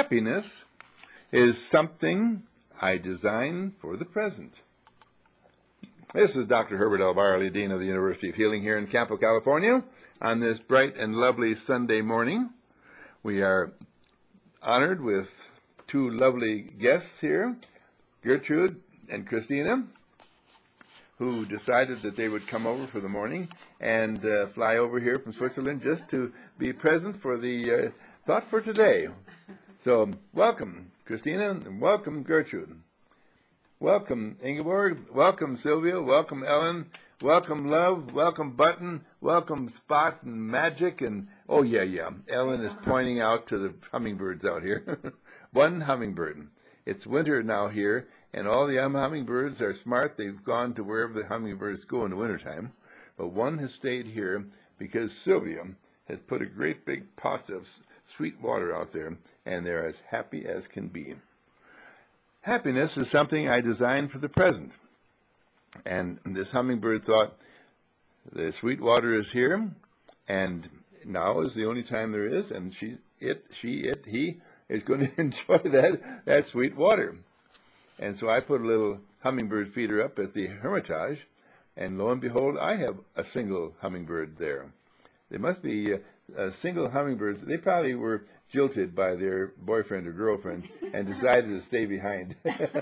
Happiness is something I design for the present. This is Dr. Herbert L. Barley, Dean of the University of Healing here in Campo, California. On this bright and lovely Sunday morning, we are honored with two lovely guests here, Gertrude and Christina, who decided that they would come over for the morning and fly over here from Switzerland just to be present for the Thought for Today. So welcome, Christina, and welcome, Gertrude. Welcome, Ingeborg. Welcome, Sylvia. Welcome, Ellen. Welcome, Love. Welcome, Button. Welcome, Spot and Magic. And, oh, yeah. Ellen is pointing out to the hummingbirds out here. One hummingbird. It's winter now here, and all the hummingbirds are smart. They've gone to wherever the hummingbirds go in the wintertime. But one has stayed here because Sylvia has put a great big pot of sweet water out there, and they're as happy as can be. Happiness is something I designed for the present. And this hummingbird thought, the sweet water is here, and now is the only time there is, and he is going to enjoy that sweet water. And so I put a little hummingbird feeder up at the Hermitage, and lo and behold, I have a single hummingbird there. There must be single hummingbirds. They probably were jilted by their boyfriend or girlfriend and decided to stay behind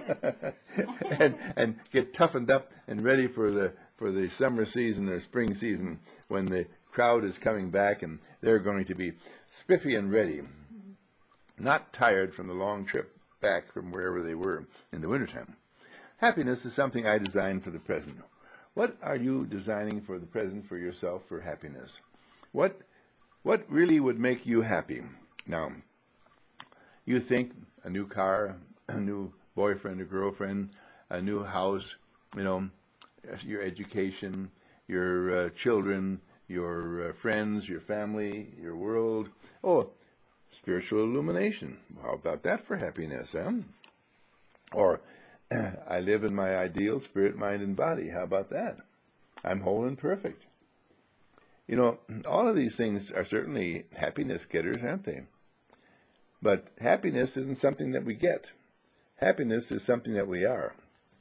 and get toughened up and ready for the summer season or spring season when the crowd is coming back and they're going to be spiffy and ready, not tired from the long trip back from wherever they were in the wintertime. Happiness is something I designed for the present. What are you designing for the present for yourself for happiness? What really would make you happy? Now, you think a new car, a new boyfriend or girlfriend, a new house, your education, your children, your friends, your family, your world. Oh, spiritual illumination. How about that for happiness, huh? Or, I live in my ideal spirit, mind, and body. How about that? I'm whole and perfect. All of these things are certainly happiness getters, aren't they? But happiness isn't something that we get. Happiness is something that we are.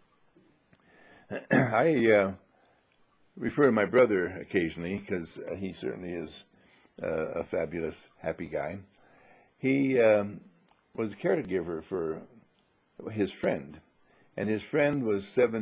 I refer to my brother occasionally because he certainly is a fabulous, happy guy. He was a caregiver for his friend, and his friend was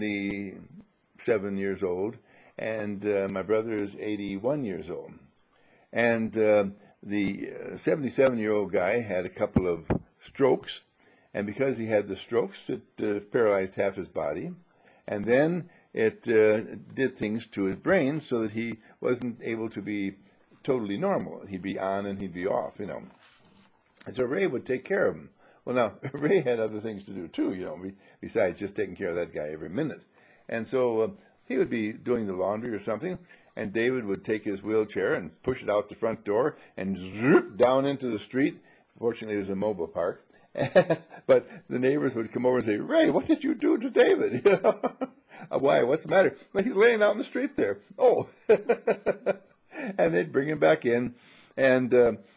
77 years old, and my brother is 81 years old. And the 77-year-old guy had a couple of strokes, and because he had the strokes, it paralyzed half his body, and then it did things to his brain so that he wasn't able to be totally normal. He'd be on and he'd be off, And so Ray would take care of him. Well, now, Ray had other things to do too, besides just taking care of that guy every minute. And so he would be doing the laundry or something, and David would take his wheelchair and push it out the front door and zoop down into the street. Fortunately, it was a mobile park. But the neighbors would come over and say, "Ray, what did you do to David?" "Why, what's the matter?" "Well, he's laying out in the street there." "Oh." And they'd bring him back in. And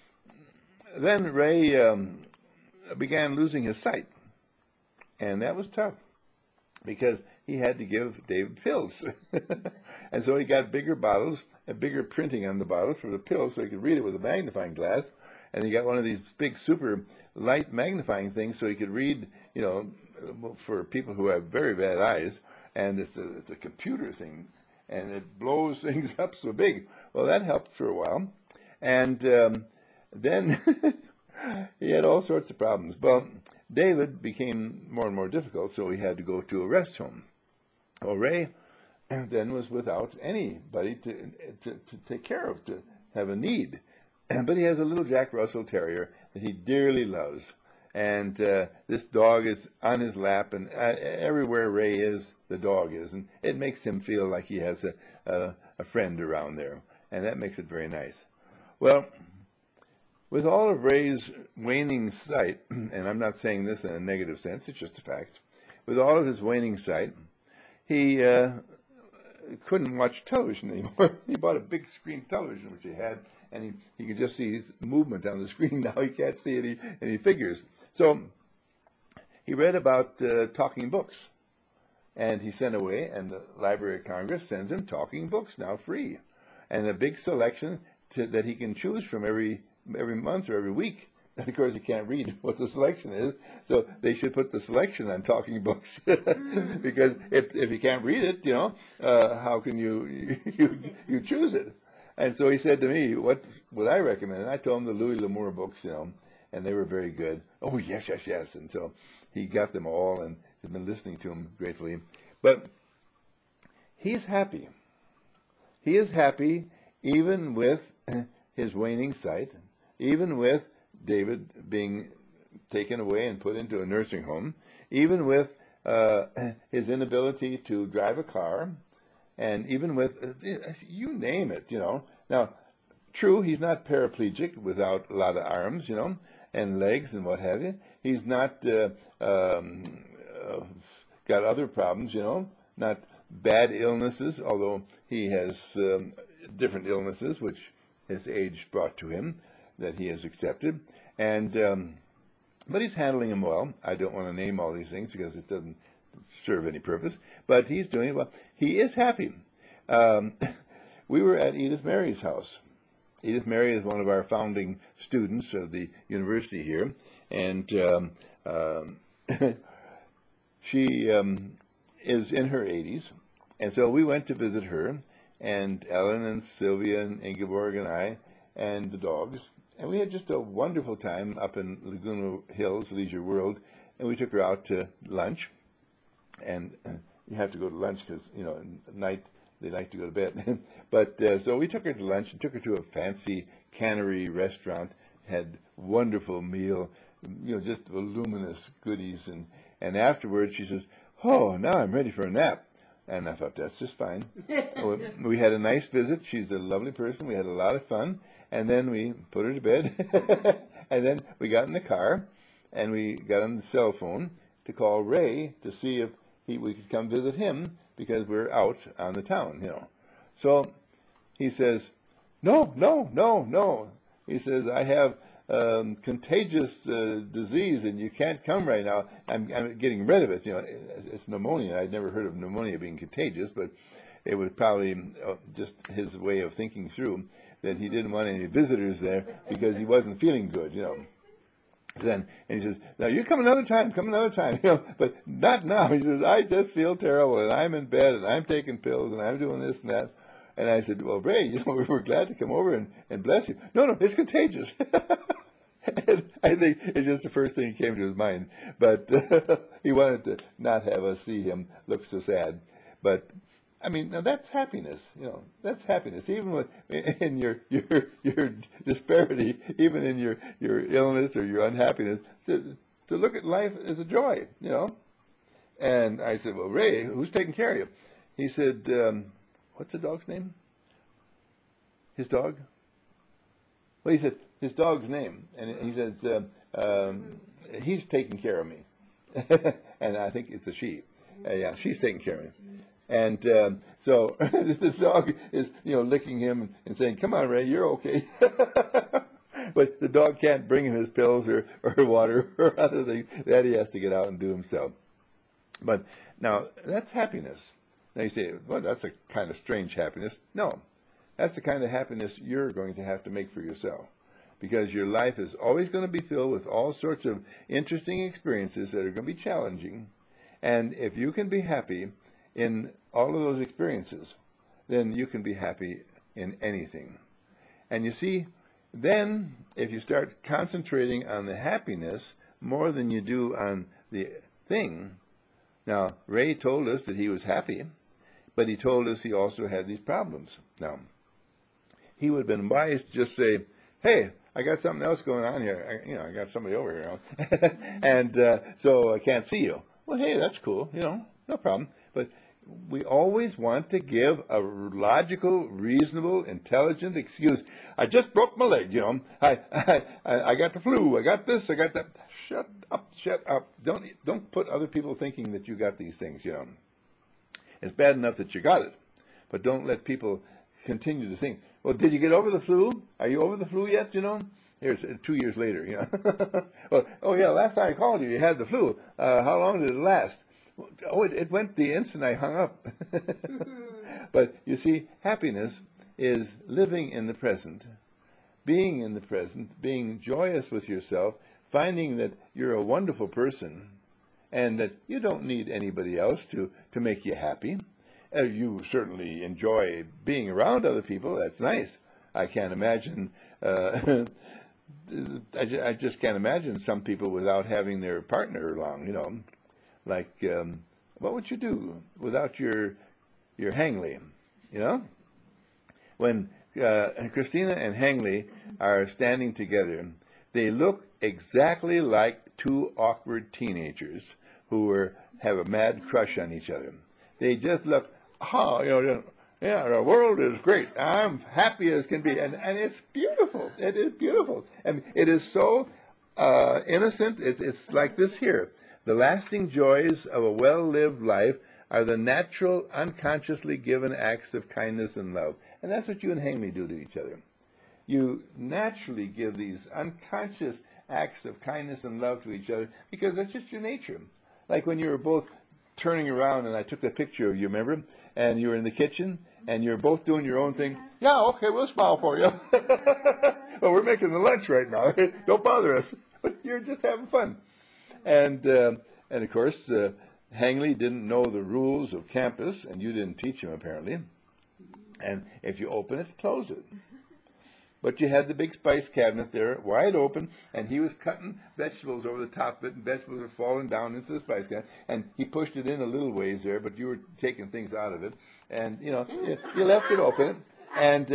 then Ray began losing his sight. And that was tough because he had to give David pills. And so he got bigger bottles and bigger printing on the bottles for the pills so he could read it with a magnifying glass. And he got one of these big super light magnifying things so he could read, for people who have very bad eyes. And it's a computer thing, and it blows things up so big. Well, that helped for a while. And then he had all sorts of problems. Well, David became more and more difficult, so he had to go to a rest home. Well, Ray then was without anybody to take care of, to have a need. But he has a little Jack Russell Terrier that he dearly loves. And this dog is on his lap, and everywhere Ray is, the dog is. And it makes him feel like he has a friend around there. And that makes it very nice. Well, with all of Ray's waning sight, and I'm not saying this in a negative sense, it's just a fact. With all of his waning sight, he couldn't watch television anymore. He bought a big screen television, which he had, and he could just see movement on the screen. Now he can't see any figures. So he read about talking books, and he sent away, and the Library of Congress sends him talking books now free, and a big selection that he can choose from every month or every week. And of course, he can't read what the selection is, so they should put the selection on talking books because if you can't read it, how can you choose it? And so he said to me, "What would I recommend?" And I told him the Louis L'Amour books, and they were very good. Oh, yes, yes, yes. And so he got them all and has been listening to them gratefully. But he's happy. He is happy even with his waning sight, even with David being taken away and put into a nursing home, even with his inability to drive a car, and even with, you name it, Now, true, he's not paraplegic without a lot of arms, and legs and what have you. He's not got other problems, not bad illnesses, although he has different illnesses which his age brought to him that he has accepted. And but he's handling them well. I don't want to name all these things because it doesn't serve any purpose, but he's doing well. He is happy. We were at Edith Mary's house. Edith Mary is one of our founding students of the university here, and she is in her 80s, and so we went to visit her, and Ellen and Sylvia and Ingeborg and I and the dogs, and we had just a wonderful time up in Laguna Hills, Leisure World, and we took her out to lunch, and you have to go to lunch because, at night they like to go to bed. But so we took her to lunch and took her to a fancy cannery restaurant, had wonderful meal, just voluminous goodies. And afterwards she says, "Oh, now I'm ready for a nap." And I thought, that's just fine. We had a nice visit. She's a lovely person. We had a lot of fun. And then we put her to bed. And then we got in the car and we got on the cell phone to call Ray to see if we could come visit him, because we're out on the town, So he says, no. He says, "I have contagious disease and you can't come right now. I'm getting rid of it. It's pneumonia. I'd never heard of pneumonia being contagious, but it was probably just his way of thinking through that he didn't want any visitors there because he wasn't feeling good, And he says, "Now you come another time, but not now." He says, "I just feel terrible, and I'm in bed, and I'm taking pills, and I'm doing this and that." And I said, "Well, Ray, we're glad to come over and bless you." No, it's contagious. And I think it's just the first thing that came to his mind. But he wanted to not have us see him look so sad. But now that's happiness. That's happiness. Even in your disparity, even in your illness or your unhappiness, to look at life as a joy. And I said, "Well, Ray, who's taking care of you?" He said, "What's the dog's name?" His dog? Well, he said his dog's name, and he says he's taking care of me, and I think it's a she. Yeah, she's taking care of me. And so this dog is, licking him and saying, "Come on, Ray, you're okay." But the dog can't bring him his pills or water or other things. That he has to get out and do himself. But now, that's happiness. Now you say, "Well, that's a kind of strange happiness." No, that's the kind of happiness you're going to have to make for yourself. Because your life is always going to be filled with all sorts of interesting experiences that are going to be challenging. And if you can be happy in all of those experiences, then you can be happy in anything. And you see, then if you start concentrating on the happiness more than you do on the thing. Now, Ray told us that he was happy, but he told us he also had these problems. Now, he would have been wise to just say, "Hey, I got something else going on here. I got somebody over here, and so I can't see you." Well, hey, that's cool. No problem. But we always want to give a logical, reasonable, intelligent excuse. "I just broke my leg. I got the flu. I got this. I got that." Shut up. Don't put other people thinking that you got these things. It's bad enough that you got it, but don't let people continue to think, "Well, did you get over the flu? Are you over the flu yet? Here's 2 years later, you know. Well, oh yeah, last time I called you, you had the flu. How long did it last? Oh, it went the instant I hung up. But you see, happiness is living in the present, being in the present, being joyous with yourself, finding that you're a wonderful person and that you don't need anybody else to make you happy. You certainly enjoy being around other people. That's nice. I can't imagine. I just can't imagine some people without having their partner along. You know, like what would you do without your Hangley? You know, when Christina and Hangley are standing together, they look exactly like two awkward teenagers who have a mad crush on each other. They just look, oh, you know, yeah, the world is great. I'm happy as can be, and it's beautiful. It is beautiful, and it is so innocent. It's like this here. The lasting joys of a well-lived life are the natural, unconsciously given acts of kindness and love, and that's what you and Hangley do to each other. You naturally give these unconscious acts of kindness and love to each other because that's just your nature. Like when you were both turning around and I took the picture of you, remember? And you were in the kitchen and you're both doing your own thing. Yeah, okay, we'll smile for you. Well, we're making the lunch right now. Don't bother us. But you're just having fun. And of course, Hangley didn't know the rules of campus, and you didn't teach him apparently. And if you open it, close it. But you had the big spice cabinet there, wide open, and he was cutting vegetables over the top of it, and vegetables were falling down into the spice cabinet. And he pushed it in a little ways there, but you were taking things out of it. And, you know, you left it open. And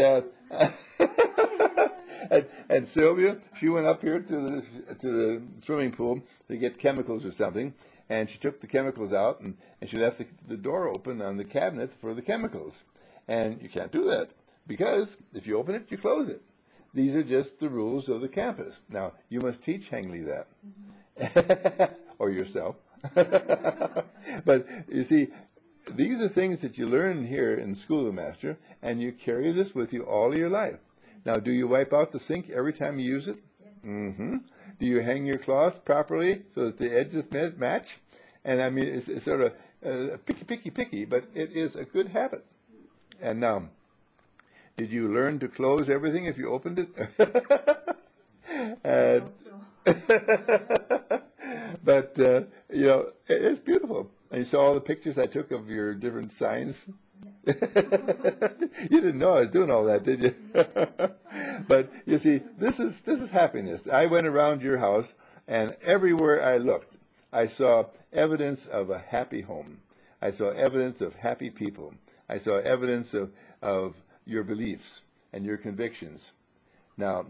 and Sylvia, she went up here to the swimming pool to get chemicals or something, and she took the chemicals out, and she left the door open on the cabinet for the chemicals. And you can't do that, because if you open it, you close it. These are just the rules of the campus. Now, you must teach Hangley that, or yourself. But you see, these are things that you learn here in School of the Master, and you carry this with you all your life. Now, do you wipe out the sink every time you use it? Mm-hmm. Do you hang your cloth properly so that the edges match? And I mean, it's sort of picky, but it is a good habit. And now, did you learn to close everything if you opened it? And, but, you know, it's beautiful. And you saw all the pictures I took of your different signs. You didn't know I was doing all that, did you? But you see, this is happiness. I went around your house, and everywhere I looked, I saw evidence of a happy home. I saw evidence of happy people. I saw evidence of your beliefs and your convictions. Now,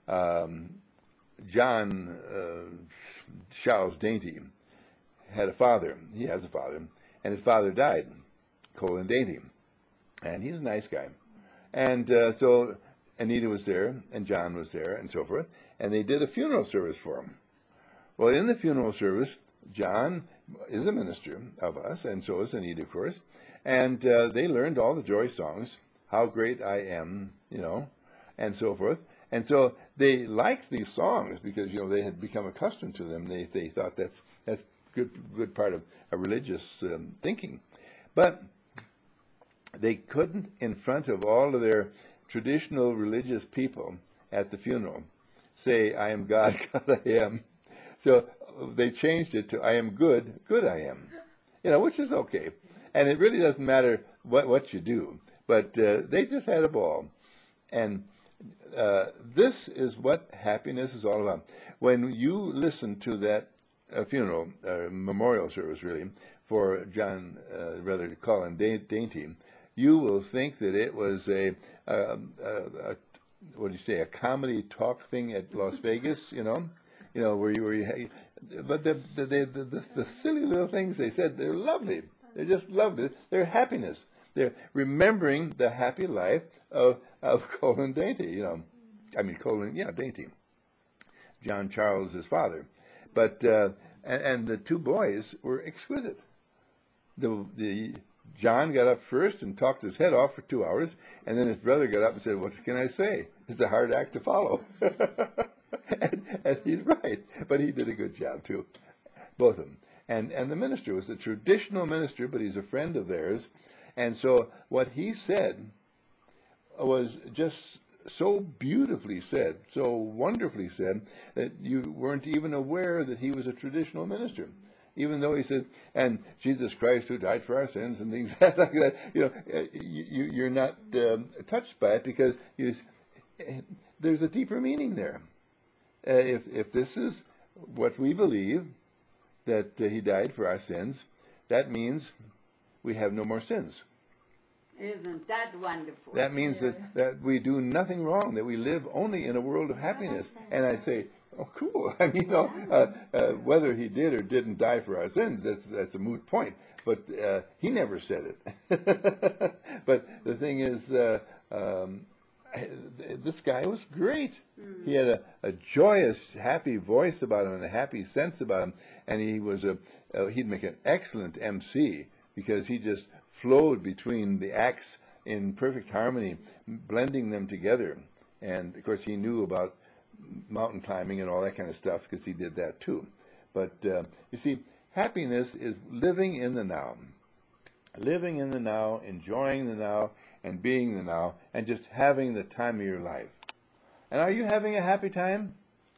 John Charles Dainty had a father. He has a father, and his father died, Colin Dainty, and he's a nice guy. And so Anita was there, and John was there, and so forth, and they did a funeral service for him. Well, in the funeral service, John is a minister of us, and so is Anita, of course, and they learned all the joy songs, How Great I Am, you know, and so forth. And so they liked these songs because, you know, they had become accustomed to them. They thought that's good part of a religious thinking. But they couldn't, in front of all of their traditional religious people at the funeral, say, I am God, God I am. So they changed it to, I am good, good I am. You know, which is okay. And it really doesn't matter what you do. But they just had a ball. And this is what happiness is all about. When you listen to that funeral, memorial service really, for John, rather Colin Dainty, you will think that it was what do you say, a comedy talk thing at Las Vegas, you know, where you but the silly little things they said, they're lovely. They're just lovely. They're happiness. They're remembering the happy life of Colin Dainty, you know. I mean, Colin, yeah, Dainty. John Charles, his father. But, and the two boys were exquisite. The John got up first and talked his head off for 2 hours, and then his brother got up and said, what can I say? It's a hard act to follow. And he's right, but he did a good job too, both of them. And the minister was a traditional minister, but he's a friend of theirs. And so what he said was just so beautifully said, so wonderfully said, that you weren't even aware that he was a traditional minister. Even though he said, and Jesus Christ who died for our sins and things like that, you're not touched by it because there's a deeper meaning there. If this is what we believe, that he died for our sins, that means we have no more sins. Isn't that wonderful? That means that we do nothing wrong, that we live only in a world of happiness. And I say, oh, cool. I mean, whether he did or didn't die for our sins, that's a moot point. But he never said it. But the thing is, this guy was great. He had a joyous, happy voice about him and a happy sense about him. And he was he'd make an excellent MC because he just flowed between the acts in perfect harmony, blending them together. And of course, he knew about mountain climbing and all that kind of stuff because he did that too. But you see, happiness is living in the now. Living in the now, enjoying the now, and being the now, and just having the time of your life. And are you having a happy time?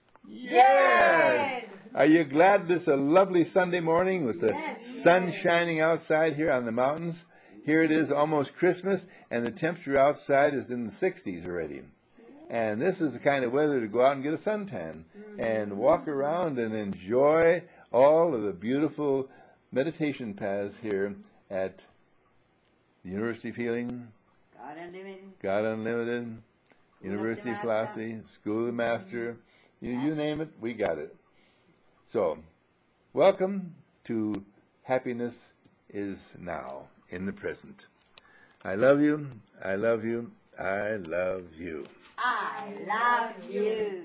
Yes! Are you glad this is a lovely Sunday morning with the sun shining outside here on the mountains? Here it is almost Christmas, and the temperature outside is in the 60s already. And this is the kind of weather to go out and get a suntan and walk around and enjoy all of the beautiful meditation paths here at the University of Healing, God Unlimited, University of Flossie, School of the Master, you name it, we got it. So, welcome to Happiness is Now, in the present. I love you, I love you, I love you. I love you.